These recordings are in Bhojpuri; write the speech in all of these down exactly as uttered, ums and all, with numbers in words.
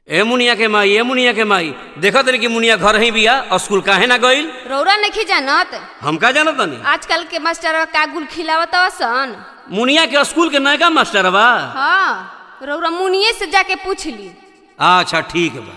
ए मुनिया के माई ए मुनिया के माई देखो तरी कि मुनिया घर ही बिया स्कूल काहे ना गइल। रौरा नहीं जानत हम का जानत नहीं। आजकल के मास्टर का गुल खिलावत सन। मुनिया के स्कूल के नयका मास्टर बा। हाँ रौरा मुनिये से जाके पूछ ली। अच्छा ठीक बा।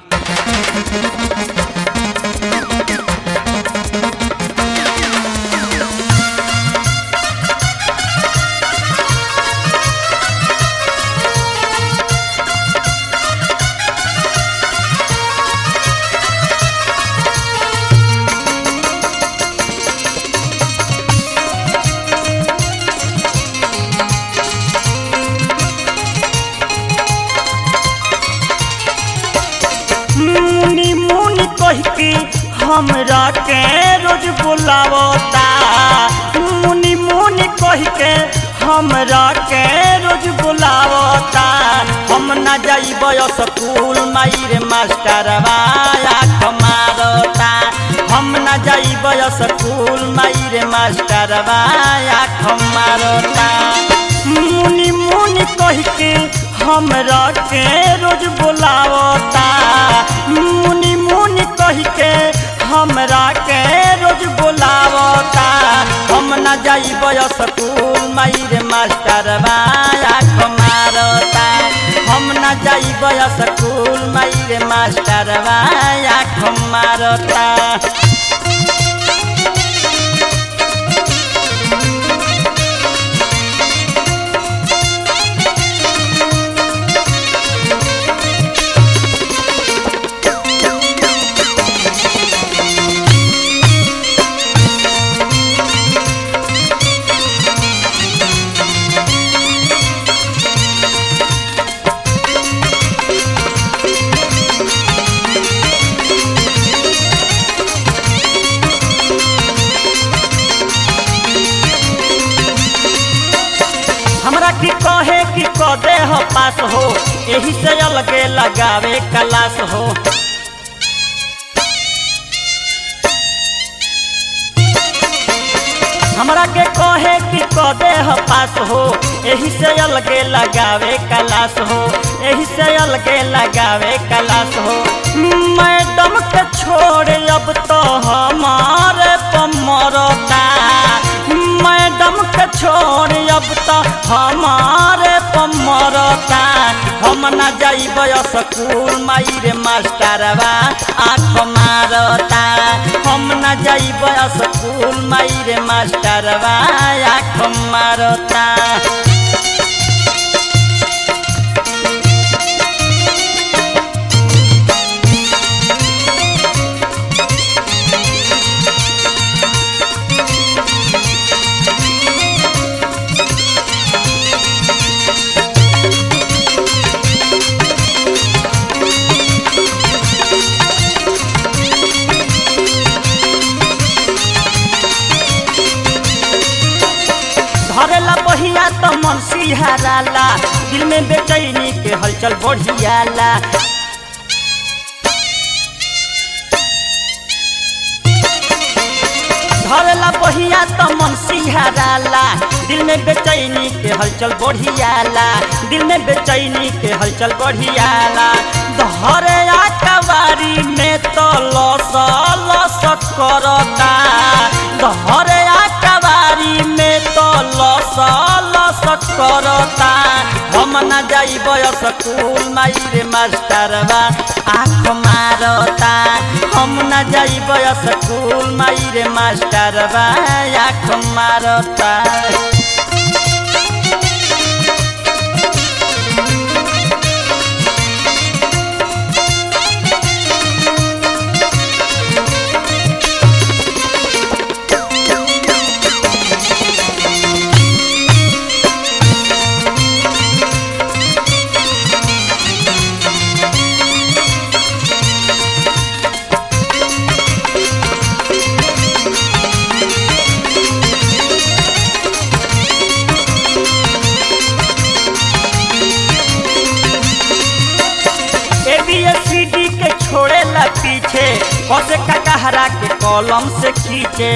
मुनी मुनी कह के हमरा के रोज बुलावता। मुनी मुनी कह के हमरा के रोज बुलावता। हम ना जाइब स्कूल माइर मास्टरवा आँख मारता। हम ना जाइब स्कूल माइर मास्टरवा आँख मारता। मुनी मुनी कह के हमरा के रोज बुलावता। मुनी मुनी कह के हमरा के रोज बुलावता। हम ना जाइब स्कूल माइर मास्टरवा आँख मारता। हम ना जाइब स्कूल माइर मास्टरवा आँख मारता। हमरा की कहे कि कदे हो पास हो यही से अलगे लगावे क्लास हो। हमरा के कहे कि कदे हो पास हो यही से अलगे लगावे क्लास हो। यही से अलगे लगावे क्लास हो। मैडम के छोड़ अब तो हमारे पमरता। मैडम के छोड़ अब तो हमारे पमरता। हम ना जाइब स्कूल माइर मास्टरवा आँख मारता। हम ना जाइब स्कूल माइर मास्टरवा आँख मारता। धरेला बहिया तो मन सिहराला। दिल में बेचैनी के हलचल बढ़ियाला। धरेला बहिया तो मन सिहराला। दिल में बेचैनी के हलचल बढ़ियाला। दिल में बेचैनी के हलचल बढ़ियाला। धरे आकवारी में तो लस लस करता। धरे आकवारी में तो लस लस करता। हम ना जाइब स्कूल माइर मास्टरवा आँख मारता। हम ना जाइब स्कूल माइर मास्टरवा आँख मारता। एबीसीडी के छोड़ेला पीछे कसे ककहरा के कलम से खींचे।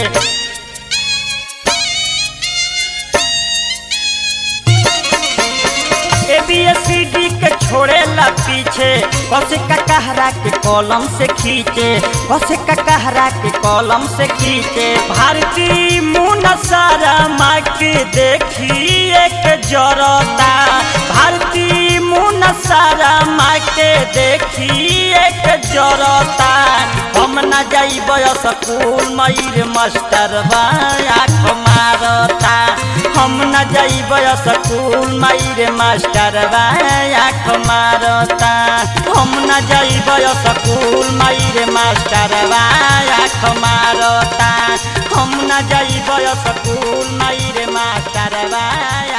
ए बी सी डी के छोड़ेला पीछे कसे का कहरा के कलम से खींचे कसे का कहरा के कलम से खींचे भारती मुन सारा माँ के देखी एक जरता भारती मुन सारा माँ के देखी एक जरता हम न जाइब स्कूल मयूर मास्टर आँख मारता हम न जाइब स्कूल मयूर मास्टर आँख मारता हम न जाइब स्कूल मयूर मास्टर आँख मारता हम न जाइब स्कूल मयूर मास्टर